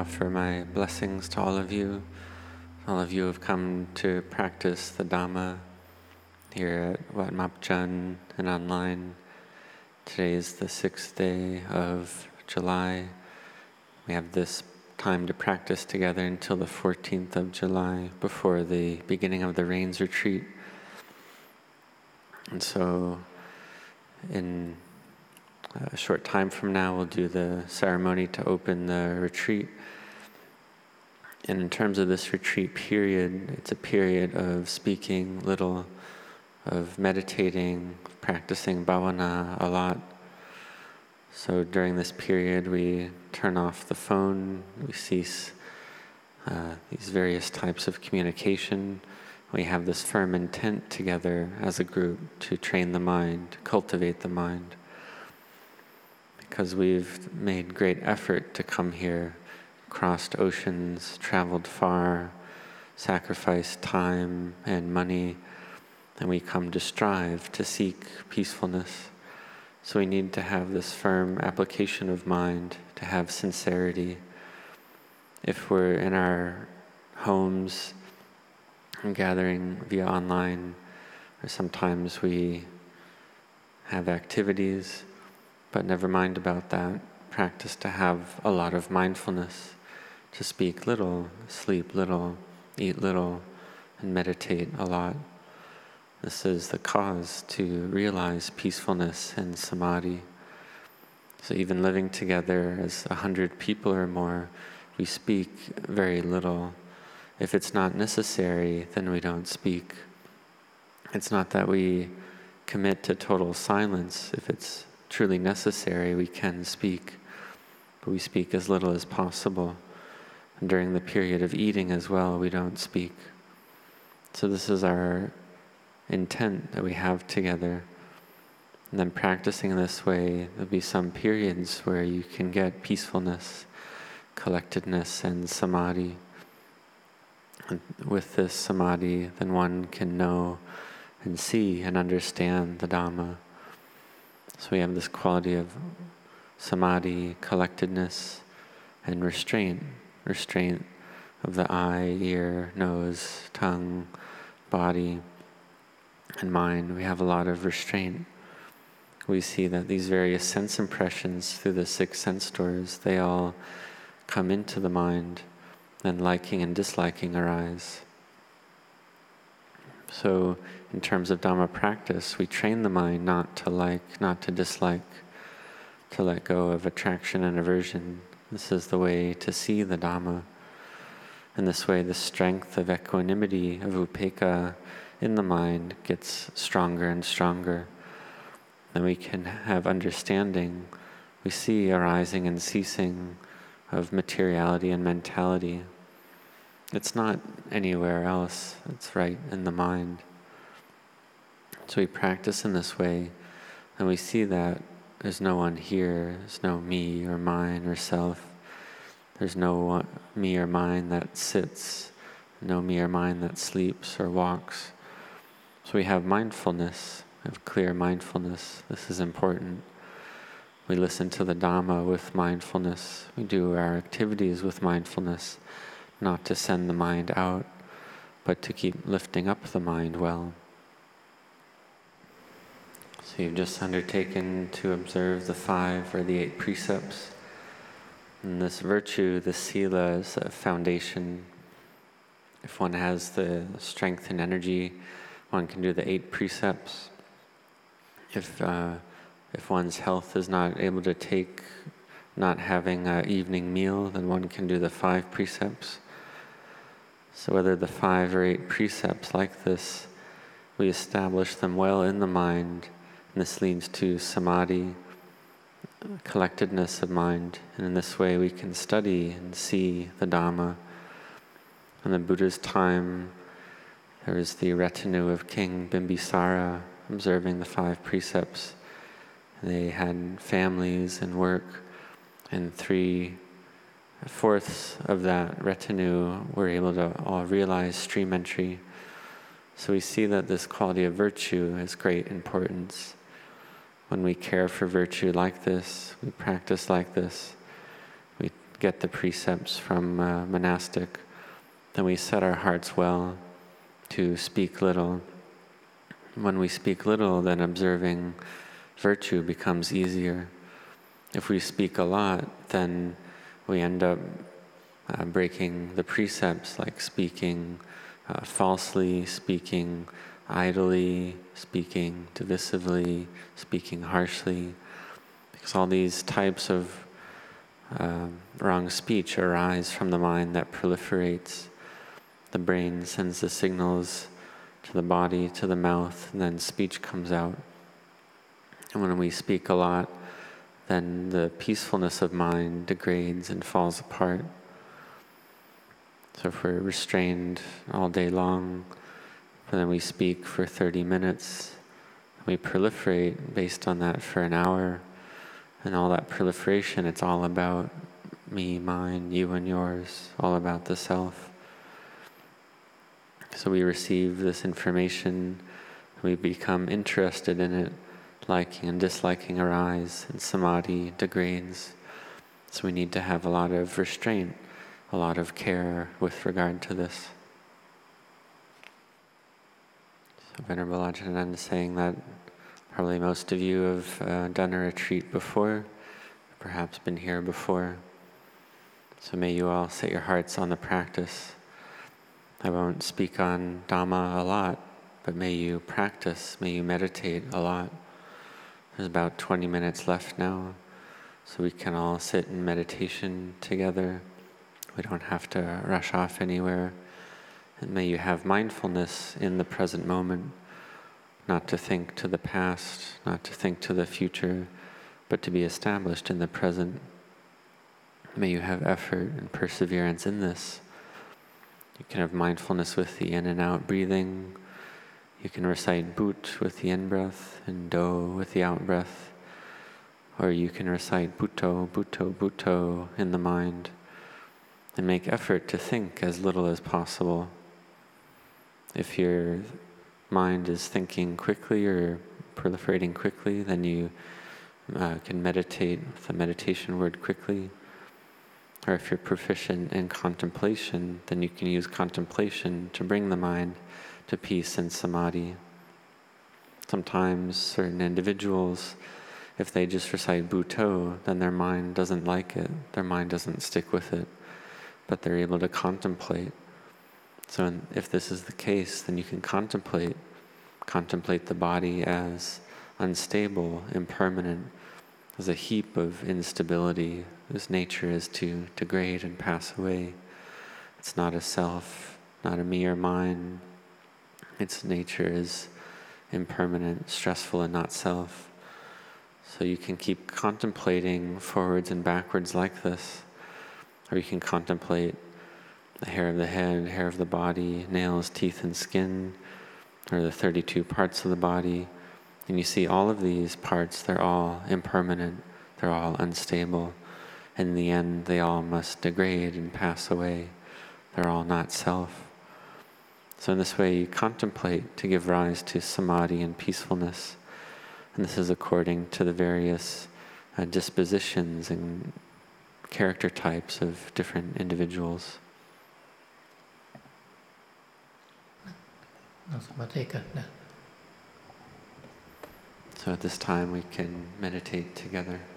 offer my blessings to all of you. All of you who have come to practice the Dhamma here at Wat Mapchan and online. Today is the 6th day of July. We have this time to practice together until the 14th of July, before the beginning of the Rains Retreat. And so in a short time from now, we'll do the ceremony to open the retreat. And in terms of this retreat period, it's a period of speaking little, of meditating, practicing bhavana a lot. So during this period, we turn off the phone, we cease these various types of communication. We have this firm intent together as a group to train the mind, to cultivate the mind. Because we've made great effort to come here, crossed oceans, traveled far, sacrificed time and money, and we come to strive to seek peacefulness. So we need to have this firm application of mind, to have sincerity. If we're in our homes and gathering via online, or sometimes we have activities, but never mind about that. Practice to have a lot of mindfulness, to speak little, sleep little, eat little, and meditate a lot. This is the cause to realize peacefulness and samadhi. So even living together as 100 people or more, we speak very little. If it's not necessary, then we don't speak. It's not that we commit to total silence. If it's truly necessary, we can speak, but we speak as little as possible. And during the period of eating as well, we don't speak. So this is our intent that we have together. And then practicing this way, there'll be some periods where you can get peacefulness, collectedness, and samadhi. And with this samadhi, then one can know and see and understand the Dhamma. So we have this quality of samadhi, collectedness, and restraint. Restraint of the eye, ear, nose, tongue, body, and mind. We have a lot of restraint. We see that these various sense impressions through the 6 sense doors, they all come into the mind, and liking and disliking arise. So in terms of Dhamma practice, we train the mind not to like, not to dislike, to let go of attraction and aversion. This is the way to see the Dhamma. In this way, the strength of equanimity, of upekkha in the mind gets stronger and stronger. Then we can have understanding. We see arising and ceasing of materiality and mentality. It's not anywhere else. It's right in the mind. So we practice in this way, and we see that there's no one here. There's no me or mine or self. There's no me or mine that sits, no me or mine that sleeps or walks. So we have mindfulness, we have clear mindfulness. This is important. We listen to the Dhamma with mindfulness. We do our activities with mindfulness, not to send the mind out, but to keep lifting up the mind well. So you've just undertaken to observe the 5 or the 8 precepts. And this virtue, the sila, is a foundation. If one has the strength and energy, one can do the 8 precepts. If one's health is not able to take not having an evening meal, then one can do the 5 precepts. So whether the 5 or 8 precepts like this, we establish them well in the mind, and this leads to samadhi, collectedness of mind, and in this way we can study and see the Dhamma. In the Buddha's time, there was the retinue of King Bimbisara observing the 5 precepts. They had families and work, and 3/4 of that retinue were able to all realize stream entry. So we see that this quality of virtue has great importance. When we care for virtue like this, we practice like this, we get the precepts from monastic, then we set our hearts well to speak little. When we speak little, then observing virtue becomes easier. If we speak a lot, then we end up breaking the precepts, like speaking falsely, speaking idly, speaking divisively, speaking harshly, because all these types of wrong speech arise from the mind that proliferates. The brain sends the signals to the body, to the mouth, and then speech comes out. And when we speak a lot, then the peacefulness of mind degrades and falls apart. So if we're restrained all day long, and then we speak for 30 minutes, we proliferate based on that for an hour, and all that proliferation, it's all about me, mine, you and yours, all about the self. So we receive this information, we become interested in it, liking and disliking arise, and samadhi degrades. So we need to have a lot of restraint, a lot of care with regard to this. So Venerable Ajahn is saying that probably most of you have done a retreat before, perhaps been here before. So may you all set your hearts on the practice. I won't speak on Dhamma a lot, but may you practice, may you meditate a lot. There's about 20 minutes left now, so we can all sit in meditation together. We don't have to rush off anywhere. And may you have mindfulness in the present moment, not to think to the past, not to think to the future, but to be established in the present. May you have effort and perseverance in this. You can have mindfulness with the in and out breathing. You can recite Bhut with the in-breath and Do with the out-breath. Or you can recite Bhutto, Bhutto, Bhutto in the mind. And make effort to think as little as possible. If your mind is thinking quickly or proliferating quickly, then you can meditate with the meditation word quickly. Or if you're proficient in contemplation, then you can use contemplation to bring the mind to peace and samadhi. Sometimes certain individuals, if they just recite Bhutto, then their mind doesn't like it, their mind doesn't stick with it, but they're able to contemplate. So if this is the case, then you can contemplate the body as unstable, impermanent, as a heap of instability, whose nature is to degrade and pass away. It's not a self, not a me or mine. Its nature is impermanent, stressful, and not self. So you can keep contemplating forwards and backwards like this, or you can contemplate the hair of the head, hair of the body, nails, teeth, and skin, or the 32 parts of the body. And you see all of these parts, they're all impermanent, they're all unstable. In the end, they all must degrade and pass away. They're all not self. So in this way, you contemplate to give rise to samadhi and peacefulness. And this is according to the various dispositions and character types of different individuals. So at this time we can meditate together.